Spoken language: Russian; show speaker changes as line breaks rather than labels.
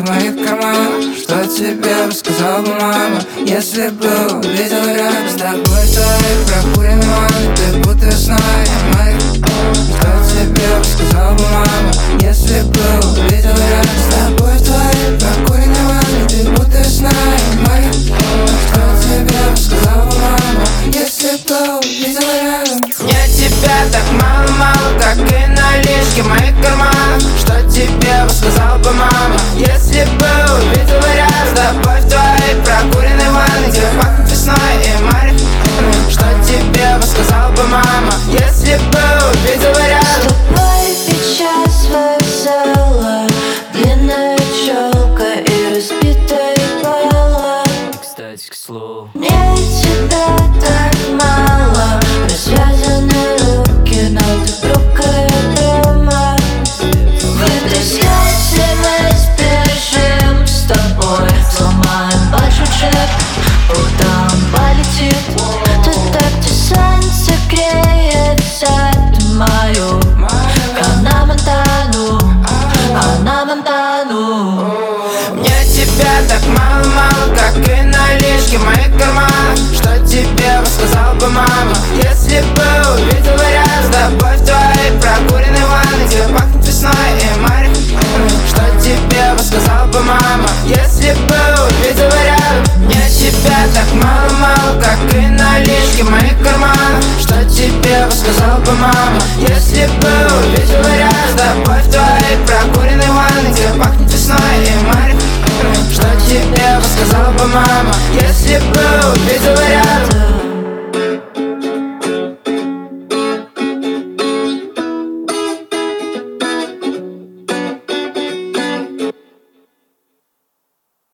в моих карманах? Что тебе сказал бы мама, если бы увидела рядом с тобой в твоей прокуренной ванной? Ты будто весной в моих. Что тебе сказал бы мама, если бы увидела рядом с тобой в твоей прокуренной ванной? Ты будто весной в моих. Что тебе сказал бы мама, если бы увидела рядом?
Мне тебя так мало-мало, как и налички в моих карманах. Что тебе сказал бы мама, если бы увидела рядом с тобой в твоей прокуренной ванной, где пахнет весной и марихуаной? Что тебе сказал бы мама, если бы увидела рядом?
С тобой сейчас вокзала, длинная челка и разбитая бала.
Кстати, к слову,
Мне тебя так мало, развязаны руки, но ты брюкая дома. В этой связи мы сбежим с тобой, сломаем большой джек, утром полетит. Ты так, где солнце греется, ты мою Ханна Монтану, Ханна Монтану.
мне тебя так мало-мало, как и налички в моих карманах. Что тебе сказал бы мама, если бы увидела рядом с тобой в твоей прокуренной ванной, где пахнет весной и марихуаной? Что тебе сказал бы мама, если бы увидела рядом? Мне тебя так мало-мало, как и налички в моих карманах. Что тебе сказал бы мама, если бы увидела рядом с тобой в твоей прокуренной ванной, где пахнет весной и марихуаной? Что тебе сказал бы мама, если бы увидела рядом?